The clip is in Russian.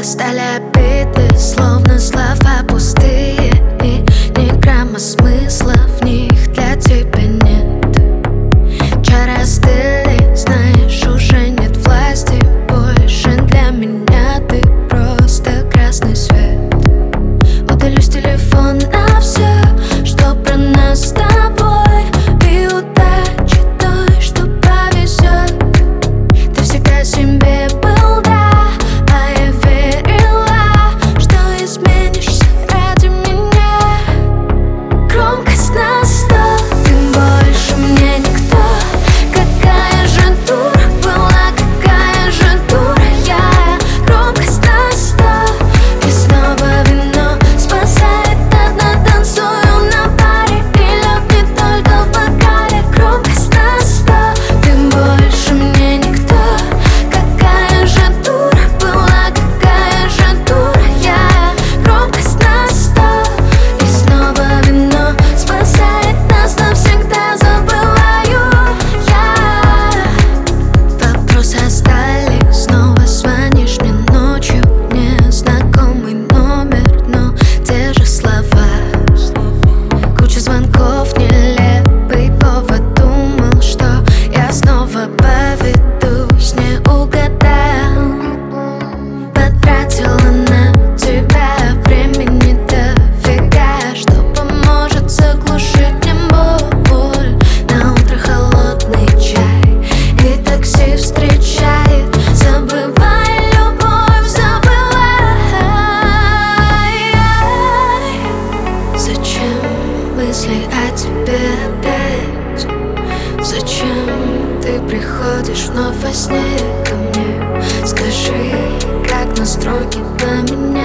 стали обиды, словно слова пустые, и ни грамма смысла в них для тебя нет. Чары остыли, знаешь, уже нет власти больше. Для меня ты просто красный свет. Удалю с телефона все, что про нас с тобой, и удачи той, что повезет. Ты всегда себе был, да, а я верила, что изменишься ради меня. Громкость на 100, ты больше мне никто. Какая же дура была, какая же дура я. Громкость на 100, и снова вино спасает одна. Танцую на баре, и лед не только в бокале. Громкость на 100, ты больше мне никто. Какая же дура была, какая же дура я. Громкость на 100, и снова вино спасает нас навсегда. Забываю я. Вопросы остались, снова звонишь мне ночью. Незнакомый номер, но те же слова. Куча звонков, нелепый повод. Думал, что я снова поведусь, не угадал. Потратила на тебя времени дофига, что поможет заглушить мне боль. На утро холодный чай и такси встречает. Забывай любовь, забывай. Зачем мысли о тебе опять? Зачем ты приходишь вновь во сне ко мне? Скажи, как настройки поменять?